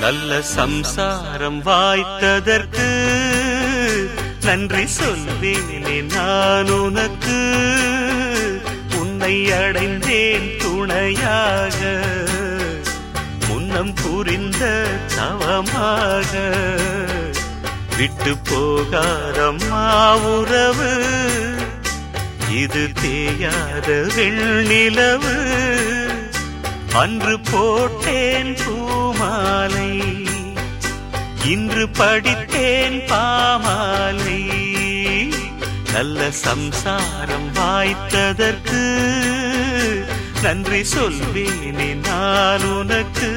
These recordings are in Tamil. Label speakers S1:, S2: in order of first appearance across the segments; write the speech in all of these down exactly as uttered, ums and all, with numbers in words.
S1: நல்ல சம்சாரம் வாய்த்ததற்கு நன்றி சொல்வேனே நான் உனக்கு. உன்னை அடைந்தேன் துணையாக, முன்னம் புரிந்த தவமாக. விட்டு போகாதம்மா உறவு, இது தேயாத வெண்ணிலவு. அன்று போட்டேன் பூமாலை, இன்று படித்தேன் பாமாலை. நல்ல சம்சாரம் வாய்த்ததற்கு நன்றி சொல்வேனே நான் உனக்கு.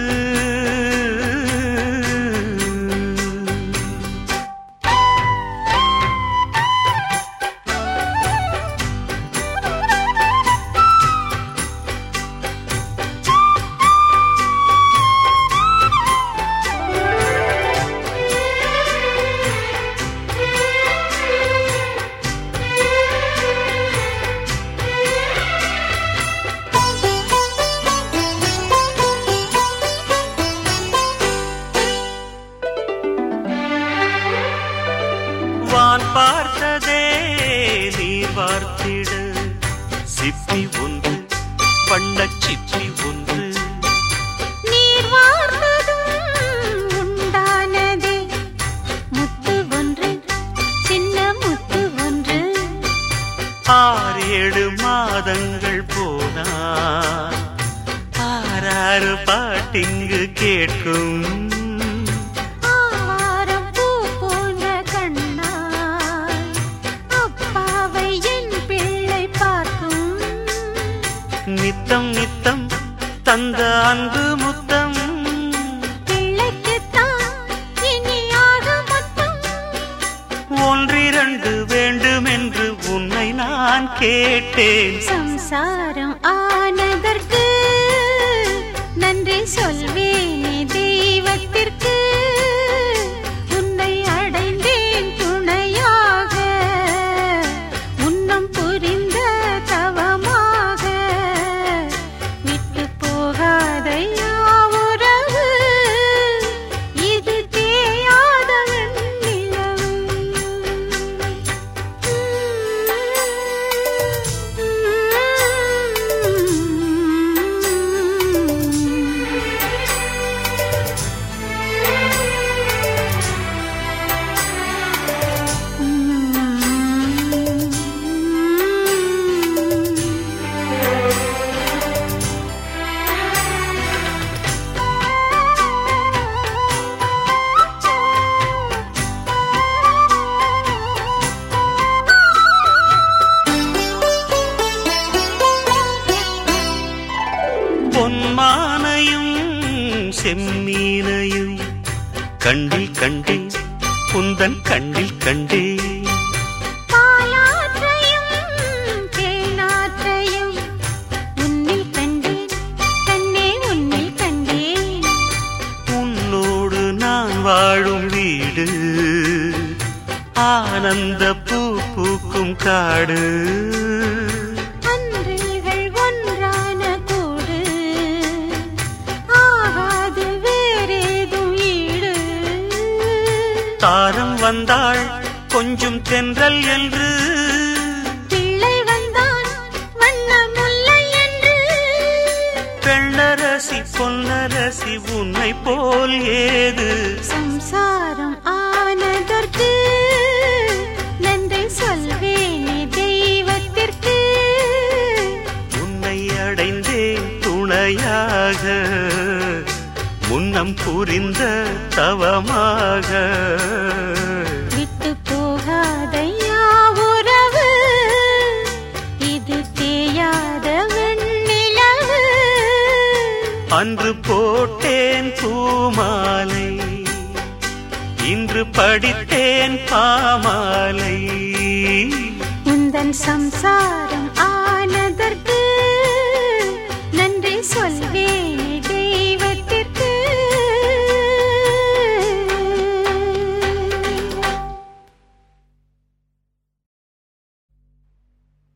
S1: வான் பார்த்ததே நீர் வார்த்திட, சிப்பி ஒன்று வண்ணச் சிப்பி ஒன்று.
S2: நீர் வார்த்ததும் உண்டானதே முத்து ஒன்று, சின்ன முத்து ஒன்று.
S1: ஆறு ஏழு மாதங்கள் போனா ஆறாறு பாட்டிங்கு கேட்கும். நித்தம் நித்தம் தந்த அன்பு முத்தம்,
S2: பிள்ளைக்குத்தான் இனியாக முத்தம்.
S1: ஒன்றிரண்டு வேண்டும் என்று உன்னை நான் கேட்டேன்.
S2: சம்சாரம் ஆனதற்கு நன்றி சொல்வேனே தெய்வத்திற்கு. உன்னை அடைந்தேன் துணையாக, முன்னம் புரிந்த தவமாக. விட்டு போகாதையா உறவு, இது தேயாத வெண்ணிலவு.
S1: பொன்மானையும் செம்மீனையும் கண்டில் கண்டே, குந்தன் கண்டில் கண்டே.
S2: பாலாற்றையும் தேனாற்றையும் உன்னில் கண்டேன், கண்ணே உன்னில் கண்டேன்.
S1: உன்னோடு நான் வாழும் வீடு ஆனந்த பூ பூக்கும் காடு.
S2: அன்றில்கள் ஒன்றான கூடு, ஆகாது வேறேதும் ஈடு.
S1: தாரம் வந்தாள் கொஞ்சம் தென்றல் என்று,
S2: பிள்ளை வந்தான் வண்ண முல்லை என்று.
S1: பெண்ணரசி பொன்னரசி உன்னை போல் ஏது.
S2: சம்சாரம் ஆனதற்கு நன்றி சொல்வேனே தெய்வத்திற்கு.
S1: உன்னை அடைந்தேன் துணையாக, முன்னம் புரிந்த தவமாக.
S2: விட்டு போகாதையா உறவு, இது தேயாத வெண்ணிலவு.
S1: அன்று போட்டேன் பூமாலை, இன்று படித்தேன் பாமாலை.
S2: உந்தன் சம்சாரம்